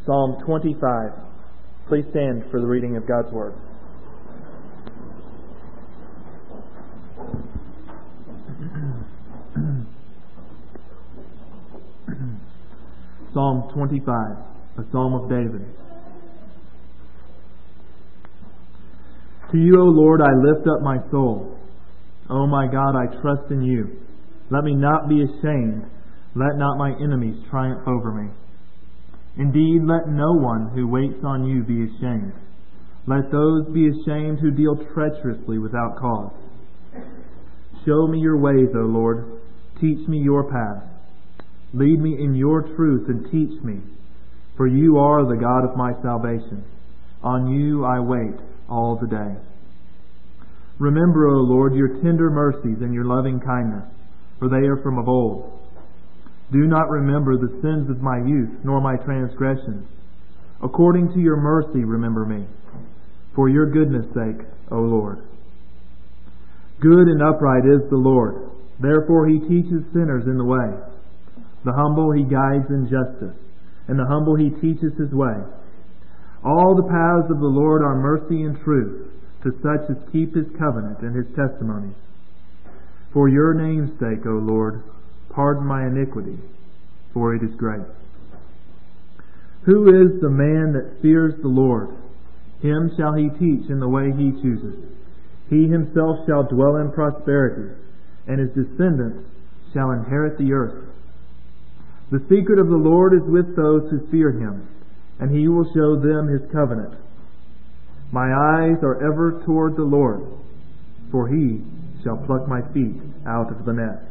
Psalm 25. Please stand for the reading of God's Word. Psalm 25, a Psalm of David. To you, O Lord, I lift up my soul. O my God, I trust in you. Let me not be ashamed. Let not my enemies triumph over me. Indeed, let no one who waits on you be ashamed. Let those be ashamed who deal treacherously without cause. Show me your ways, O Lord. Teach me your paths. Lead me in your truth and teach me. For you are the God of my salvation. On you I wait all the day. Remember, O Lord, your tender mercies and your loving kindness, for they are from of old. Do not remember the sins of my youth, nor my transgressions. According to your mercy, remember me, for your goodness' sake, O Lord. Good and upright is the Lord. Therefore he teaches sinners in the way. The humble he guides in justice, and the humble he teaches his way. All the paths of the Lord are mercy and truth, to such as keep his covenant and his testimonies. For your name's sake, O Lord, pardon my iniquity, for it is great. Who is the man that fears the Lord? Him shall he teach in the way he chooses. He himself shall dwell in prosperity, and his descendants shall inherit the earth. The secret of the Lord is with those who fear him, and he will show them his covenant. My eyes are ever toward the Lord, for he shall pluck my feet out of the net.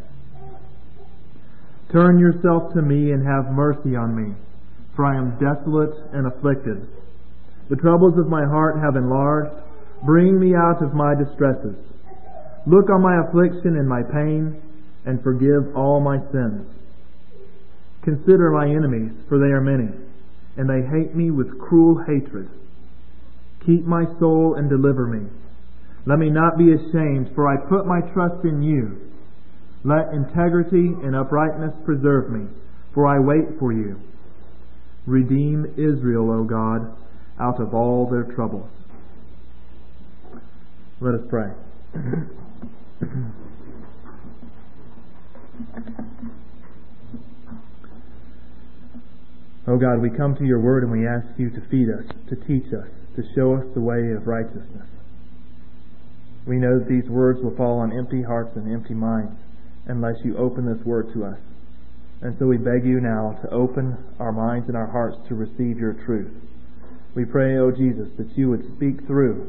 Turn yourself to me and have mercy on me, for I am desolate and afflicted. The troubles of my heart have enlarged. Bring me out of my distresses. Look on my affliction and my pain, and forgive all my sins. Consider my enemies, for they are many, and they hate me with cruel hatred. Keep my soul and deliver me. Let me not be ashamed, for I put my trust in you. Let integrity and uprightness preserve me, for I wait for you. Redeem Israel, O God, out of all their troubles. Let us pray. O God, we come to your word and we ask you to feed us, to teach us, to show us the way of righteousness. We know that these words will fall on empty hearts and empty minds unless you open this word to us. And so we beg you now to open our minds and our hearts to receive your truth. We pray, O Jesus, that you would speak through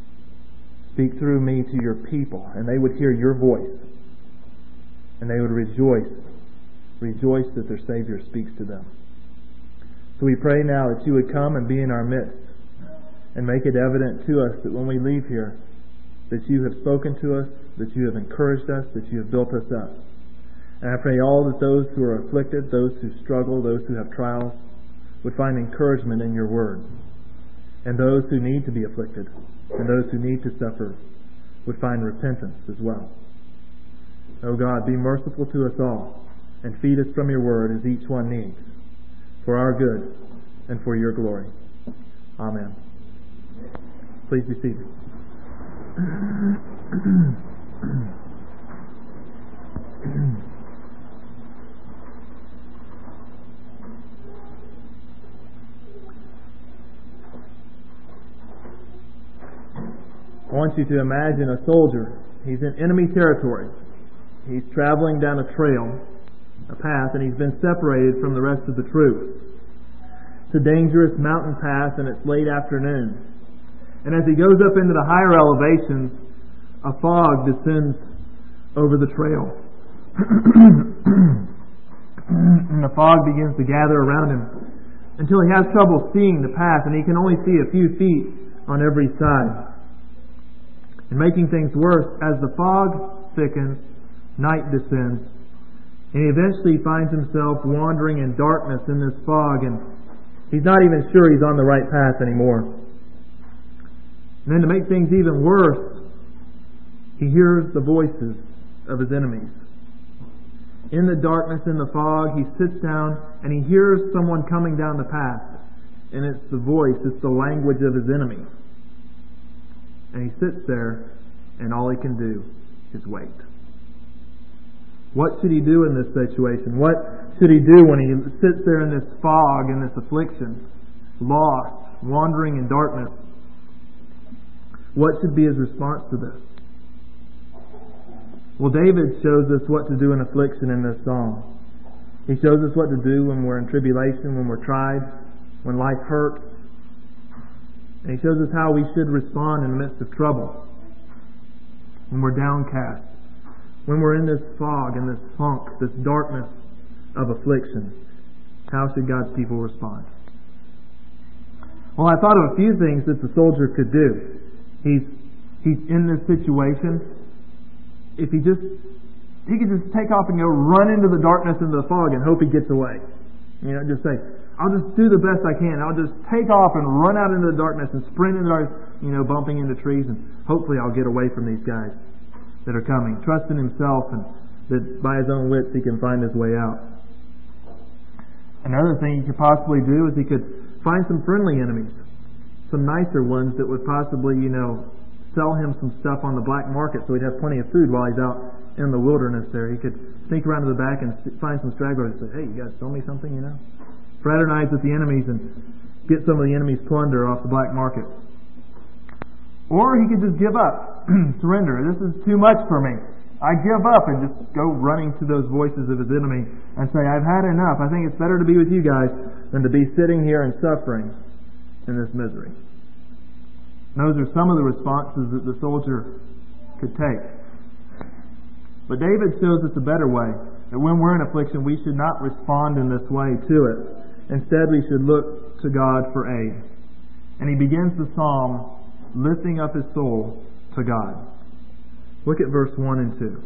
me to your people, and they would hear your voice, and they would rejoice that their Savior speaks to them. So we pray now that you would come and be in our midst and make it evident to us that when we leave here, that you have spoken to us, that you have encouraged us, that you have built us up. And I pray all that those who are afflicted, those who struggle, those who have trials, would find encouragement in your word. And those who need to be afflicted, and those who need to suffer, would find repentance as well. O God, be merciful to us all, and feed us from your word as each one needs, for our good and for your glory. Amen. Please be seated. I want you to imagine a soldier. He's in enemy territory. He's traveling down a trail, a path, and he's been separated from the rest of the troops. It's a dangerous mountain path, and it's late afternoon. And as he goes up into the higher elevations, a fog descends over the trail. And the fog begins to gather around him until he has trouble seeing the path, and he can only see a few feet on every side. And making things worse, as the fog thickens, night descends, and he eventually finds himself wandering in darkness in this fog, and he's not even sure he's on the right path anymore. And then to make things even worse, he hears the voices of his enemies. In the darkness, in the fog, he sits down and he hears someone coming down the path. and it's the voice, it's the language of his enemies. And he sits there, and all he can do is wait. What should he do in this situation? What should he do when he sits there in this fog, in this affliction, lost, wandering in darkness? What should be his response to this? Well, David shows us what to do in affliction in this psalm. He shows us what to do when we're in tribulation, when we're tried, when life hurts. And he shows us how we should respond in the midst of trouble, when we're downcast, when we're in this fog, in this funk, this darkness of affliction. How should God's people respond? Well, I thought of a few things that the soldier could do. He's in this situation. If he could just take off and go run into the darkness, into the fog, and hope he gets away. Just say, I'll just do the best I can. I'll just take off and run out into the darkness and sprint into the darkness, bumping into trees, and hopefully I'll get away from these guys that are coming. Trust in himself, and that by his own wits he can find his way out. Another thing he could possibly do is he could find some friendly enemies, some nicer ones that would possibly, sell him some stuff on the black market so he'd have plenty of food while he's out in the wilderness there. He could sneak around to the back and find some stragglers and say, hey, you guys sell me something, Fraternize with the enemies and get some of the enemy's plunder off the black market. Or he could just give up, surrender. This is too much for me. I give up, and just go running to those voices of his enemy and say, I've had enough. I think it's better to be with you guys than to be sitting here and suffering in this misery. Those are some of the responses that the soldier could take. But David shows us a better way, that when we're in affliction, we should not respond in this way to it. Instead, we should look to God for aid. And he begins the psalm lifting up his soul to God. Look at verse 1 and 2.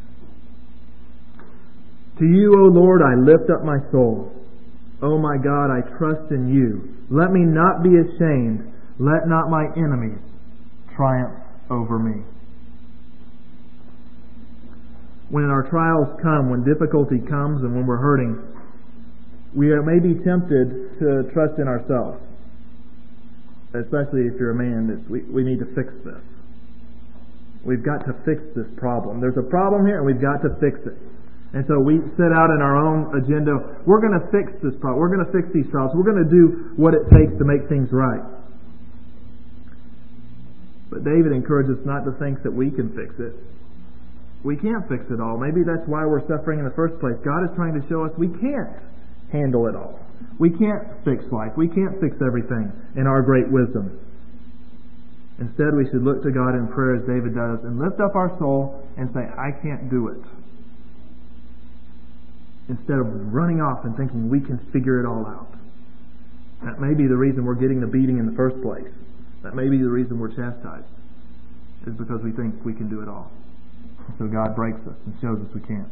To you, O Lord, I lift up my soul. O my God, I trust in you. Let me not be ashamed. Let not my enemies triumph over me. When our trials come, when difficulty comes, and when we're hurting, we may be tempted to trust in ourselves. Especially if you're a man, that we need to fix this. We've got to fix this problem. There's a problem here, and we've got to fix it. And so we set out in our own agenda, we're going to fix this problem. We're going to fix these problems. We're going to do what it takes to make things right. But David encourages us not to think that we can fix it. We can't fix it all. Maybe that's why we're suffering in the first place. God is trying to show us we can't handle it all. We can't fix life. We can't fix everything in our great wisdom. Instead, we should look to God in prayer as David does and lift up our soul and say, I can't do it. Instead of running off and thinking we can figure it all out. That may be the reason we're getting the beating in the first place. That may be the reason we're chastised, is because we think we can do it all. So God breaks us and shows us we can't.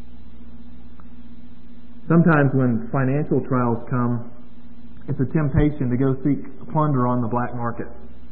Sometimes when financial trials come, it's a temptation to go seek plunder on the black market.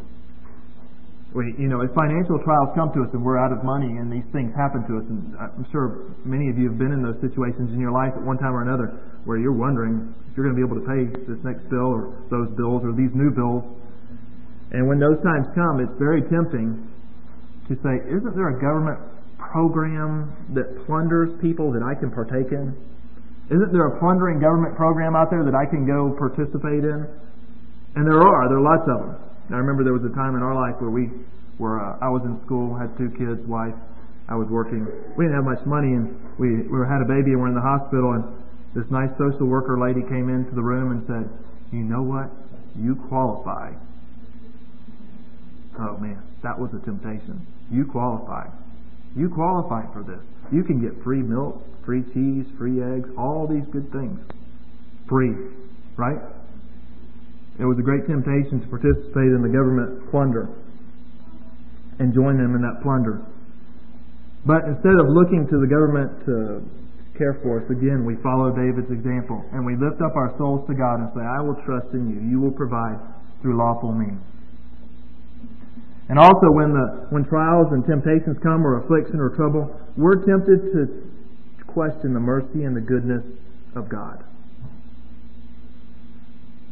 If financial trials come to us and we're out of money and these things happen to us, and I'm sure many of you have been in those situations in your life at one time or another where you're wondering if you're going to be able to pay this next bill or those bills or these new bills. And when those times come, it's very tempting to say, isn't there a government program that plunders people that I can partake in? Isn't there a plundering government program out there that I can go participate in? And there are lots of them. I remember there was a time in our life where I was in school, had 2 kids, wife, I was working. We didn't have much money, and we had a baby and we're in the hospital, and this nice social worker lady came into the room and said, you know what? You qualify. Oh man, that was a temptation. You qualify. You qualify for this. You can get free milk, free cheese, free eggs, all these good things. Free. Right? It was a great temptation to participate in the government plunder and join them in that plunder. But instead of looking to the government to care for us, again, we follow David's example and we lift up our souls to God and say, I will trust in you. You will provide through lawful means. And also when trials and temptations come, or affliction or trouble, we're tempted to question the mercy and the goodness of God.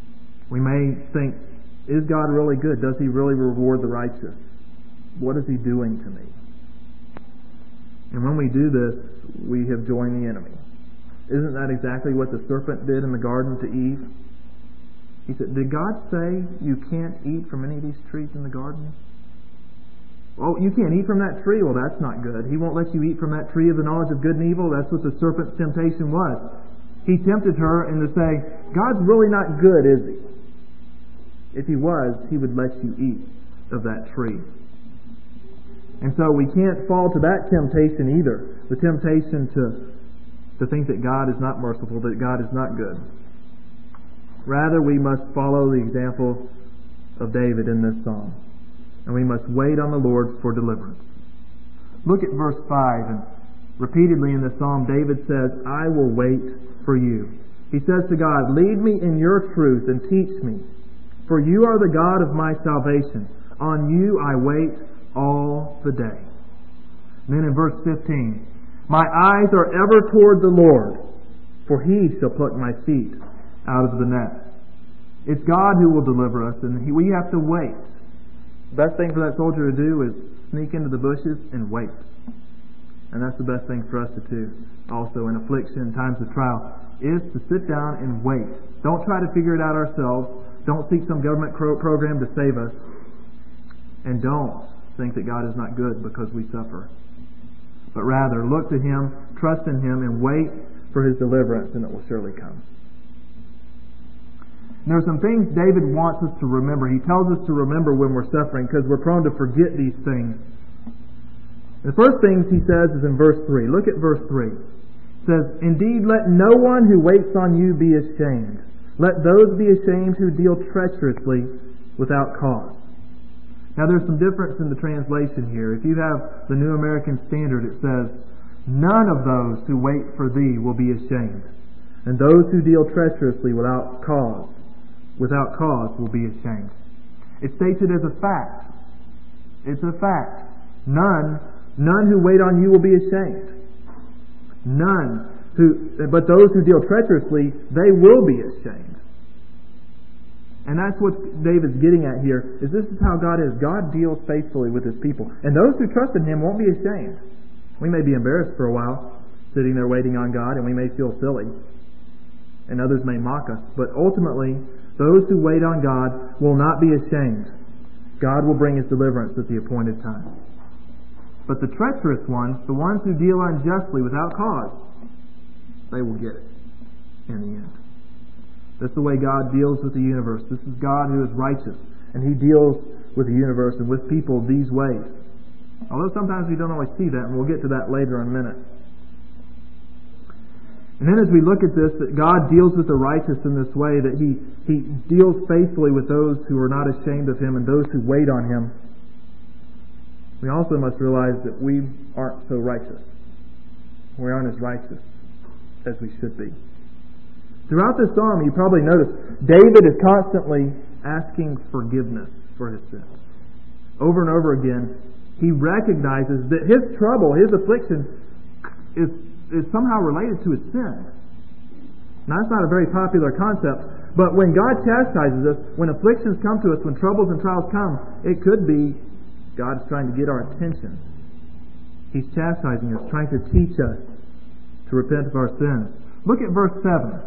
We may think, is God really good? Does He really reward the righteous? What is He doing to me? And when we do this, we have joined the enemy. Isn't that exactly what the serpent did in the garden to Eve? He said, did God say you can't eat from any of these trees in the garden? Oh, you can't eat from that tree? Well, that's not good. He won't let you eat from that tree of the knowledge of good and evil. That's what the serpent's temptation was. He tempted her into saying, God's really not good, is He? If He was, He would let you eat of that tree. And so we can't fall to that temptation either. The temptation to think that God is not merciful, that God is not good. Rather, we must follow the example of David in this psalm. And we must wait on the Lord for deliverance. Look at verse 5. And repeatedly in this psalm, David says, I will wait for you. He says to God, lead me in your truth and teach me. For you are the God of my salvation. On you I wait all the day. And then in verse 15, my eyes are ever toward the Lord, for He shall pluck my feet out of the net. It's God who will deliver us, and we have to wait. The best thing for that soldier to do is sneak into the bushes and wait. And that's the best thing for us to do. Also in affliction, times of trial, is to sit down and wait. Don't try to figure it out ourselves. Don't seek some government program to save us. And don't think that God is not good because we suffer. But rather, look to Him, trust in Him, and wait for His deliverance, and it will surely come. And there are some things David wants us to remember. He tells us to remember when we're suffering because we're prone to forget these things. The first thing he says is in verse 3. Look at verse 3. It says, indeed, let no one who waits on you be ashamed. Let those be ashamed who deal treacherously without cause. Now there's some difference in the translation here. If you have the New American Standard, it says, none of those who wait for thee will be ashamed. And those who deal treacherously without cause will be ashamed. It states it as a fact. It's a fact. None who wait on you will be ashamed. But those who deal treacherously, they will be ashamed. And that's what David's getting at here, is this is how God is. God deals faithfully with His people. And those who trust in Him won't be ashamed. We may be embarrassed for a while, sitting there waiting on God, and we may feel silly. And others may mock us. But ultimately, those who wait on God will not be ashamed. God will bring His deliverance at the appointed time. But the treacherous ones, the ones who deal unjustly without cause, they will get it in the end. That's the way God deals with the universe. This is God who is righteous, and He deals with the universe and with people these ways. Although sometimes we don't always see that, and we'll get to that later in a minute. And then as we look at this, that God deals with the righteous in this way, that He deals faithfully with those who are not ashamed of Him and those who wait on Him, we also must realize that we aren't so righteous. We aren't as righteous as we should be. Throughout this psalm, you probably noticed, David is constantly asking forgiveness for his sins. Over and over again, he recognizes that his trouble, his affliction, is somehow related to his sin. Now, that's not a very popular concept, but when God chastises us, when afflictions come to us, when troubles and trials come, it could be God's trying to get our attention. He's chastising us, trying to teach us to repent of our sins. Look at verse 7.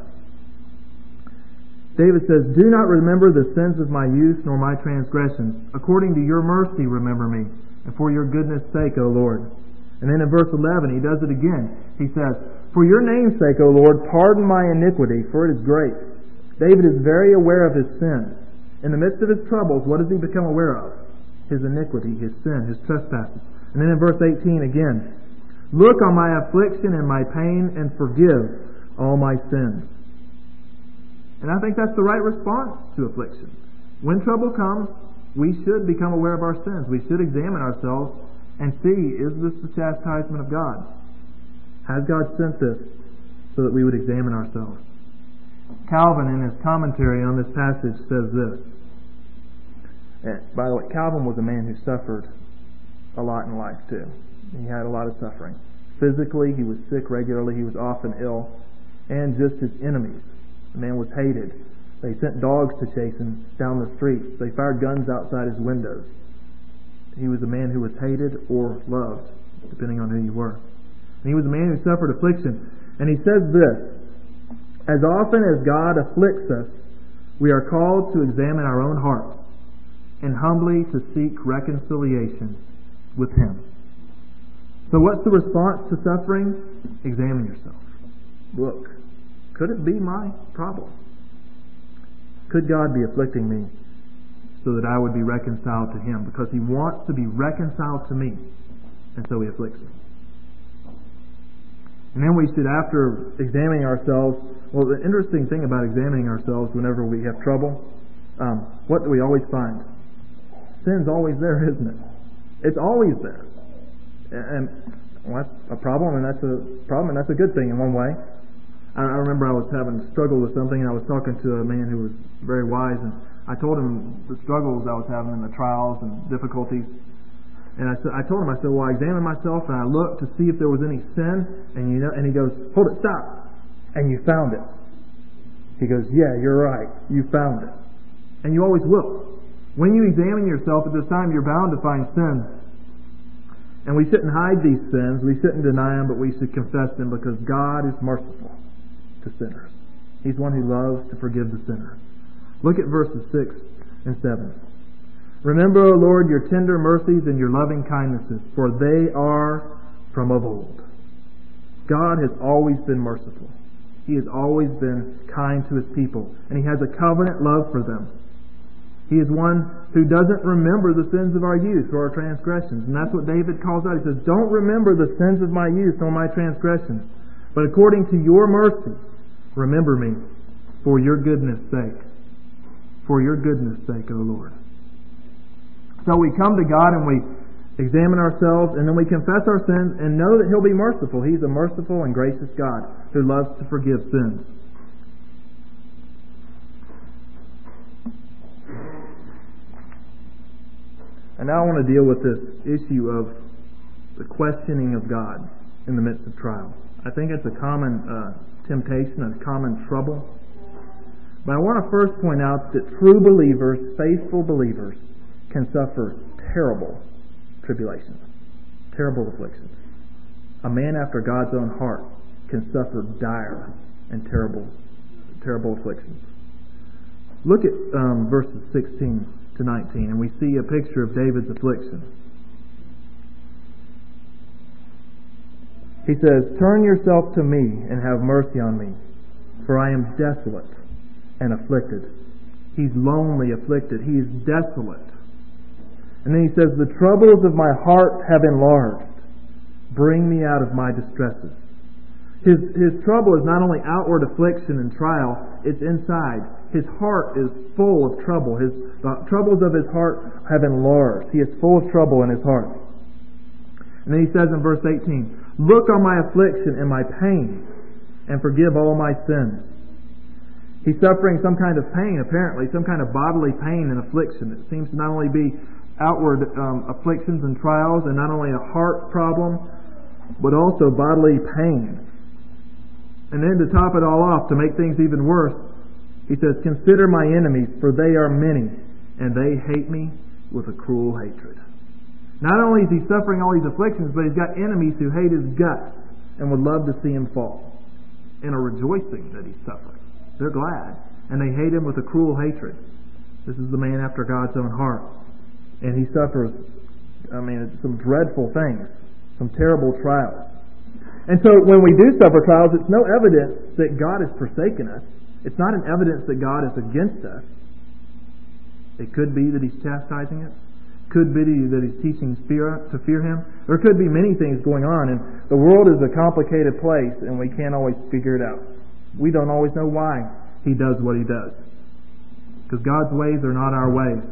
David says, do not remember the sins of my youth nor my transgressions. According to your mercy remember me, and for your goodness' sake, O Lord. And then in verse 11, he does it again. He says, for your name's sake, O Lord, pardon my iniquity, for it is great. David is very aware of his sin. In the midst of his troubles, what does he become aware of? His iniquity, his sin, his trespasses. And then in verse 18 again, look on my affliction and my pain and forgive all my sins. And I think that's the right response to affliction. When trouble comes, we should become aware of our sins. We should examine ourselves and see, is this the chastisement of God? Has God sent this so that we would examine ourselves? Calvin, in his commentary on this passage, says this. And by the way, Calvin was a man who suffered a lot in life too. He had a lot of suffering. Physically, he was sick regularly. He was often ill. And just his enemies. The man was hated They sent dogs to chase him down the streets. They fired guns outside his windows. He was a man who was hated or loved, depending on who you were. And he was a man who suffered affliction. And he says this, as often as God afflicts us, we are called to examine our own hearts and humbly to seek reconciliation with Him. So what's the response to suffering? Examine yourself. Look, could it be my problem? Could God be afflicting me so that I would be reconciled to Him? Because He wants to be reconciled to me, and so He afflicts me. And then we should, after examining ourselves, well, the interesting thing about examining ourselves whenever we have trouble, what do we always find? Sin's always there, isn't it? It's always there. And well, that's a problem, and that's a good thing in one way. I remember I was having a struggle with something, and I was talking to a man who was very wise, and I told him the struggles I was having and the trials and difficulties. And I told him, I said, well, I examined myself and I looked to see if there was any sin, and he goes, hold it, stop. And you found it. He goes, yeah, you're right. You found it. And you always will. When you examine yourself at this time, you're bound to find sin. And we shouldn't hide these sins. We shouldn't deny them, but we should confess them because God is merciful to sinners. He's one who loves to forgive the sinner. Look at verses 6 and 7. Remember, O Lord, your tender mercies and your loving kindnesses, for they are from of old. God has always been merciful. He has always been kind to His people, and He has a covenant love for them. He is one who doesn't remember the sins of our youth or our transgressions. And that's what David calls out. He says, don't remember the sins of my youth or my transgressions, but according to your mercy, remember me for your goodness' sake. For your goodness' sake, O Lord. So we come to God and we examine ourselves, and then we confess our sins and know that He'll be merciful. He's a merciful and gracious God who loves to forgive sins. And now I want to deal with this issue of the questioning of God in the midst of trials. I think it's a common temptation, a common trouble. But I want to first point out that true believers, faithful believers, can suffer terrible tribulations, terrible afflictions. A man after God's own heart can suffer dire and terrible afflictions. Look at verses 16 to 19, and we see a picture of David's affliction. He says, turn yourself to me and have mercy on me, for I am desolate and afflicted. He's lonely, afflicted. He is desolate. And then he says, the troubles of my heart have enlarged. Bring me out of my distresses. His trouble is not only outward affliction and trial, it's inside. His heart is full of trouble. The troubles of his heart have enlarged. He is full of trouble in his heart. And then he says in verse 18, look on my affliction and my pain, and forgive all my sins. He's suffering some kind of pain, apparently, some kind of bodily pain and affliction. It seems to not only be outward afflictions and trials, and not only a heart problem, but also bodily pain. And then to top it all off, to make things even worse, he says, consider my enemies, for they are many, and they hate me with a cruel hatred. Not only is he suffering all these afflictions, but he's got enemies who hate his guts and would love to see him fall, and are rejoicing that he's suffering. They're glad, and they hate him with a cruel hatred. This is the man after God's own heart. And he suffers, some dreadful things, some terrible trials. And so when we do suffer trials, it's no evidence that God has forsaken us. It's not an evidence that God is against us. It could be that He's chastising us. It could be that He's teaching us to fear Him. There could be many things going on. And the world is a complicated place, and we can't always figure it out. We don't always know why He does what He does. Because God's ways are not our ways.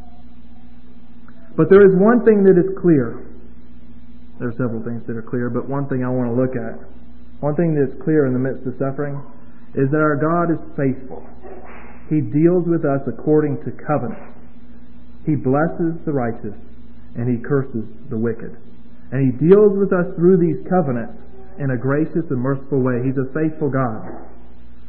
But there is one thing that is clear. There are several things that are clear, but one thing I want to look at. One thing that is clear in the midst of suffering is that our God is faithful. He deals with us according to covenant. He blesses the righteous and He curses the wicked. And He deals with us through these covenants in a gracious and merciful way. He's a faithful God.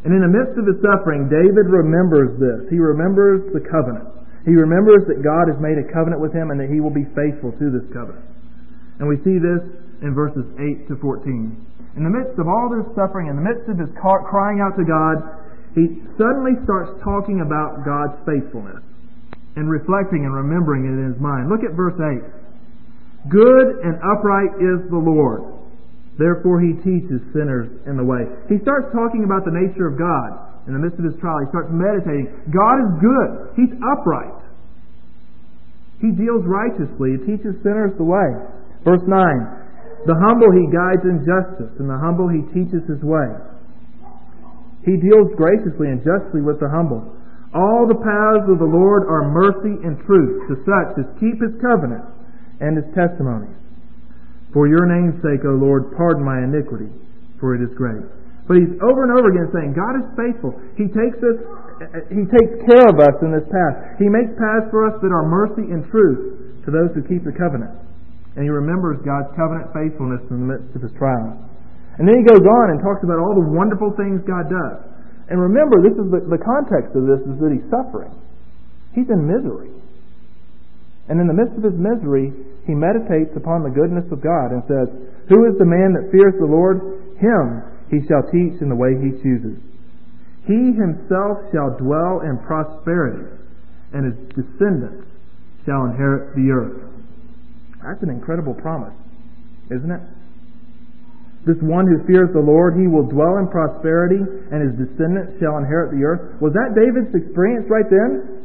And in the midst of his suffering, David remembers this. He remembers the covenant. He remembers that God has made a covenant with him and that he will be faithful to this covenant. And we see this in verses 8 to 14. In the midst of all this suffering, in the midst of his crying out to God, he suddenly starts talking about God's faithfulness and reflecting and remembering it in his mind. Look at verse 8. Good and upright is the Lord. Therefore he teaches sinners in the way. He starts talking about the nature of God. In the midst of his trial, he starts meditating. God is good. He's upright. He deals righteously. He teaches sinners the way. Verse 9. The humble he guides in justice, and the humble he teaches his way. He deals graciously and justly with the humble. All the paths of the Lord are mercy and truth to such as keep his covenant and his testimonies. For your name's sake, O Lord, pardon my iniquity, for it is great. But he's over and over again saying, God is faithful. He takes care of us in this path. He makes paths for us that are mercy and truth to those who keep the covenant. And he remembers God's covenant faithfulness in the midst of his trials. And then he goes on and talks about all the wonderful things God does. And remember, this is the context of this is that he's suffering. He's in misery. And in the midst of his misery, he meditates upon the goodness of God and says, Who is the man that fears the Lord? Him he shall teach in the way he chooses. He himself shall dwell in prosperity, and his descendants shall inherit the earth. That's an incredible promise, isn't it? This one who fears the Lord, he will dwell in prosperity, and his descendants shall inherit the earth. Was that David's experience right then?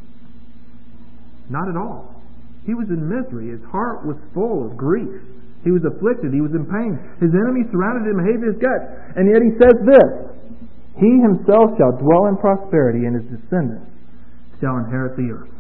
Not at all. He was in misery. His heart was full of grief. He was afflicted. He was in pain. His enemies surrounded him and hated his guts. And yet he says this, He himself shall dwell in prosperity, and his descendants shall inherit the earth.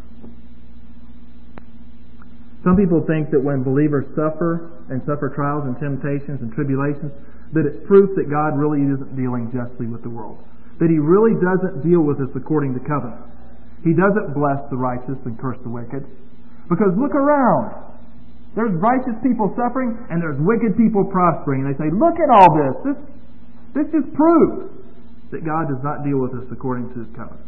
Some people think that when believers suffer trials and temptations and tribulations, that it's proof that God really isn't dealing justly with the world. That he really doesn't deal with us according to covenant. He doesn't bless the righteous and curse the wicked. Because look around. There's righteous people suffering and there's wicked people prospering. And they say, look at all this. This just proves that God does not deal with us according to his covenant.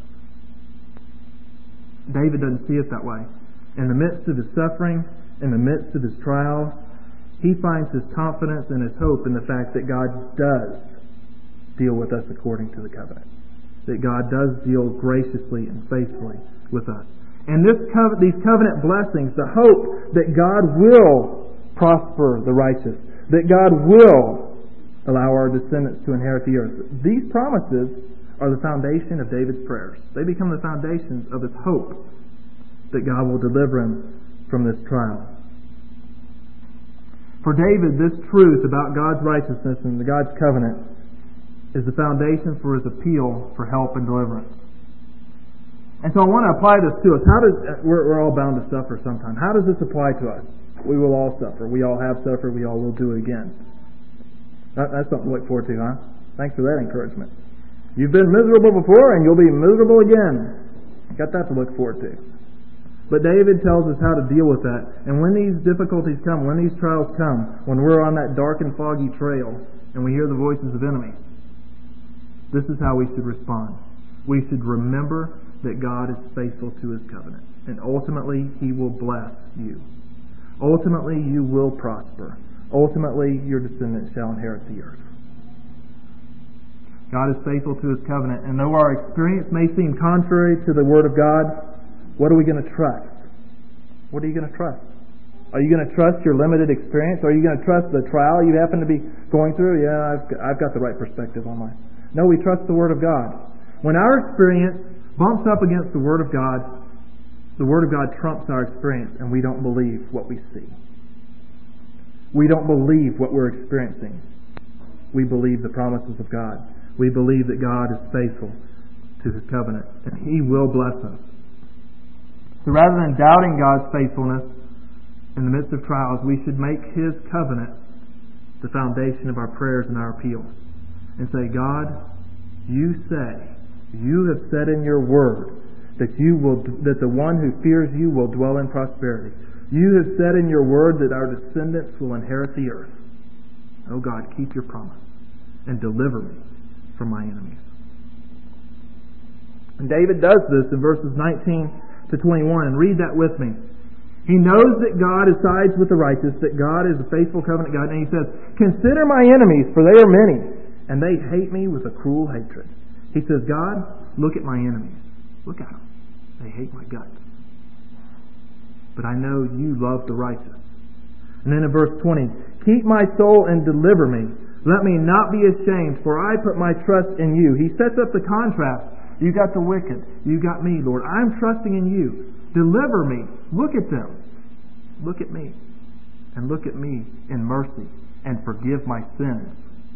David doesn't see it that way. In the midst of his suffering, in the midst of his trial, he finds his confidence and his hope in the fact that God does deal with us according to the covenant. That God does deal graciously and faithfully with us. And these covenant blessings, the hope that God will prosper the righteous, that God will allow our descendants to inherit the earth. These promises are the foundation of David's prayers. They become the foundations of his hope that God will deliver him from this trial. For David, this truth about God's righteousness and God's covenant is the foundation for his appeal for help and deliverance. And so I want to apply this to us. We're all bound to suffer sometime. How does this apply to us? We will all suffer. We all have suffered. We all will do it again. That's something to look forward to, huh? Thanks for that encouragement. You've been miserable before and you'll be miserable again. Got that to look forward to. But David tells us how to deal with that. And when these difficulties come, when these trials come, when we're on that dark and foggy trail and we hear the voices of enemies, this is how we should respond. We should remember that God is faithful to his covenant. And ultimately, he will bless you. Ultimately, you will prosper. Ultimately, your descendants shall inherit the earth. God is faithful to his covenant. And though our experience may seem contrary to the Word of God, what are we going to trust? What are you going to trust? Are you going to trust your limited experience? Are you going to trust the trial you happen to be going through? Yeah, I've got the right perspective on mine. No, we trust the Word of God. When our experience bumps up against the Word of God trumps our experience, and we don't believe what we see. We don't believe what we're experiencing. We believe the promises of God. We believe that God is faithful to his covenant, and he will bless us. So rather than doubting God's faithfulness in the midst of trials, we should make his covenant the foundation of our prayers and our appeals. And say, God, you have said in your word that the one who fears you will dwell in prosperity. You have said in your word that our descendants will inherit the earth. Oh God, keep your promise and deliver me from my enemies. And David does this in verses 19 to 21. And read that with me. He knows that God sides with the righteous, that God is a faithful covenant God. And he says, "Consider my enemies, for they are many, and they hate me with a cruel hatred." He says, God, look at my enemies. Look at them. They hate my guts. But I know you love the righteous. And then in verse 20, "Keep my soul and deliver me. Let me not be ashamed, for I put my trust in you." He sets up the contrast. You got the wicked. You got me, Lord. I'm trusting in you. Deliver me. Look at them. Look at me. And look at me in mercy and forgive my sins.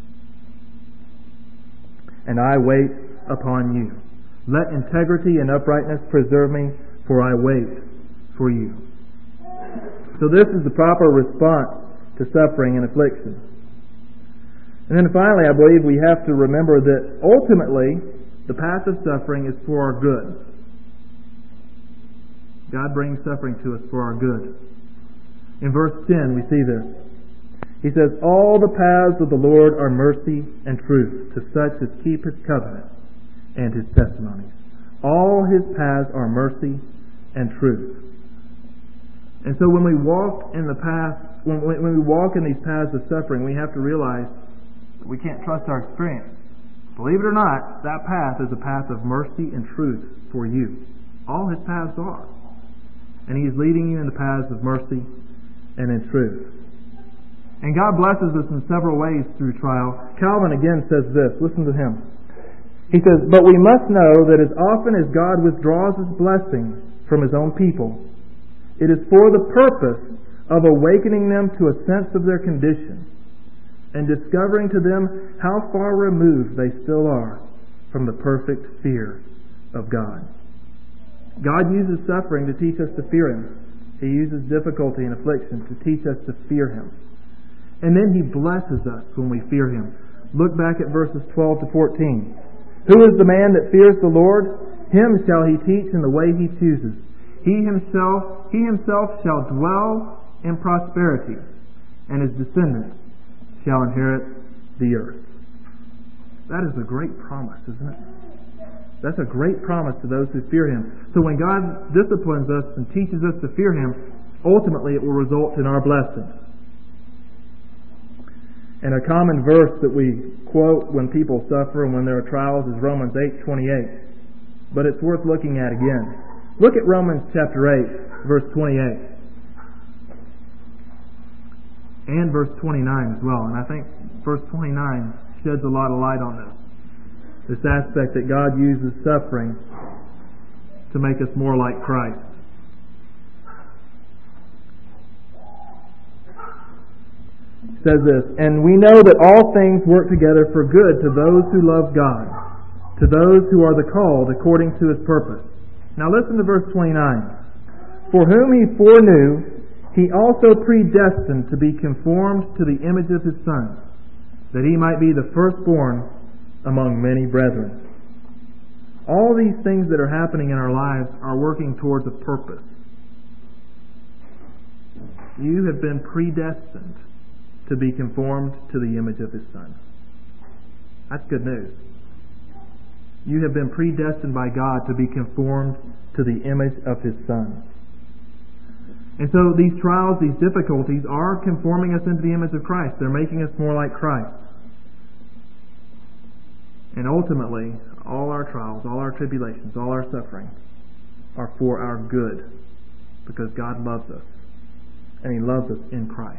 "And I wait upon you. Let integrity and uprightness preserve me, for I wait for you." So this is the proper response to suffering and affliction. And then finally, I believe we have to remember that ultimately the path of suffering is for our good. God brings suffering to us for our good. In verse 10 we see this. He says, "All the paths of the Lord are mercy and truth to such as keep His covenant and His testimonies." All His paths are mercy and truth. And so when we walk in the path, when we walk in these paths of suffering, we have to realize that we can't trust our experience. Believe it or not, that path is a path of mercy and truth for you. All His paths are. And He is leading you in the paths of mercy and in truth. And God blesses us in several ways through trial. Calvin again says this. Listen to him. He says, "But we must know that as often as God withdraws His blessing from His own people, it is for the purpose of awakening them to a sense of their condition and discovering to them how far removed they still are from the perfect fear of God." God uses suffering to teach us to fear Him. He uses difficulty and affliction to teach us to fear Him. And then He blesses us when we fear Him. Look back at verses 12 to 14. "Who is the man that fears the Lord? Him shall He teach in the way He chooses. He himself shall dwell in prosperity, and his descendants shall inherit the earth." That is a great promise, isn't it? That's a great promise to those who fear Him. So when God disciplines us and teaches us to fear Him, ultimately it will result in our blessings. And a common verse that we quote when people suffer and when there are trials is Romans 8:28. But it's worth looking at again. Look at Romans chapter 8, verse 28. And verse 29 as well. And I think verse 29 sheds a lot of light on this. This aspect that God uses suffering to make us more like Christ. It says this, "And we know that all things work together for good to those who love God, to those who are the called according to His purpose." Now listen to verse 29. "For whom He foreknew, He also predestined to be conformed to the image of His Son, that He might be the firstborn among many brethren." All these things that are happening in our lives are working towards a purpose. You have been predestined to be conformed to the image of His Son. That's good news. You have been predestined by God to be conformed to the image of His Son. And so these trials, these difficulties are conforming us into the image of Christ. They're making us more like Christ. And ultimately, all our trials, all our tribulations, all our suffering are for our good, because God loves us, and He loves us in Christ.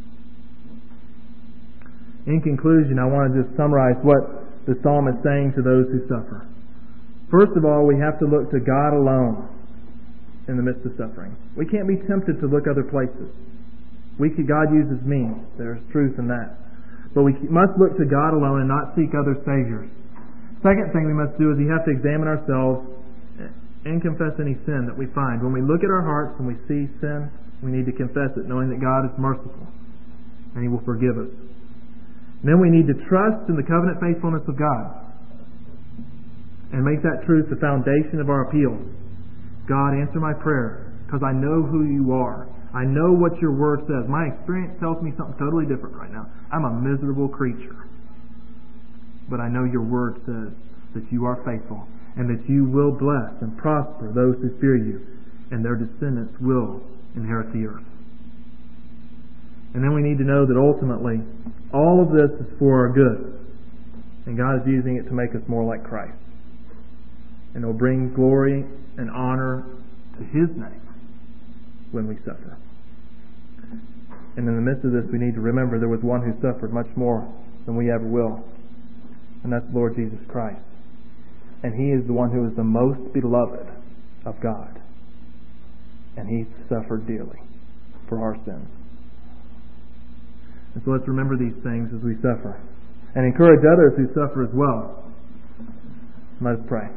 In conclusion, I want to just summarize what the psalm is saying to those who suffer. First of all, we have to look to God alone in the midst of suffering. We can't be tempted to look other places. God uses means. There's truth in that. But we must look to God alone and not seek other saviors. Second thing we must do is we have to examine ourselves and confess any sin that we find. When we look at our hearts and we see sin, we need to confess it, knowing that God is merciful and He will forgive us. And then we need to trust in the covenant faithfulness of God and make that truth the foundation of our appeal. God, answer my prayer, because I know who You are. I know what Your Word says. My experience tells me something totally different right now. I'm a miserable creature. But I know Your Word says that You are faithful and that you will bless and prosper those who fear you, and their descendants will inherit the earth. And then we need to know that ultimately, all of this is for our good. And God is using it to make us more like Christ. And it will bring glory and honor to His name when we suffer. And in the midst of this, we need to remember there was one who suffered much more than we ever will. And that's the Lord Jesus Christ. And He is the one who is the most beloved of God. And He suffered dearly for our sins. And so let's remember these things as we suffer. And encourage others who suffer as well. Let us pray.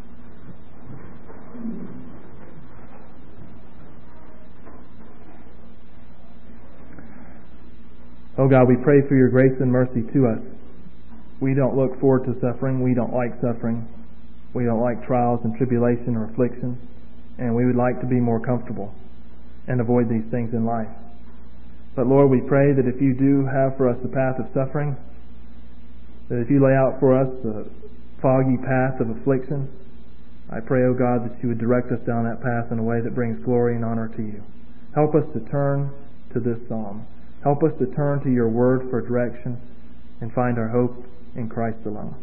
Oh God, we pray for your grace and mercy to us. We don't look forward to suffering. We don't like suffering. We don't like trials and tribulation or afflictions. And we would like to be more comfortable and avoid these things in life. But Lord, we pray that if you do have for us the path of suffering, that if you lay out for us the foggy path of affliction, I pray, O God, that you would direct us down that path in a way that brings glory and honor to you. Help us to turn to this psalm. Help us to turn to your word for direction and find our hope in Christ alone.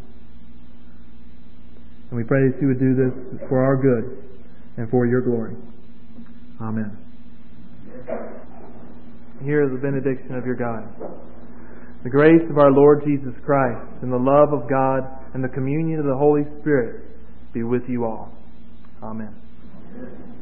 And we pray that you would do this for our good and for your glory. Amen. Here is the benediction of your God. The grace of our Lord Jesus Christ and the love of God and the communion of the Holy Spirit be with you all. Amen.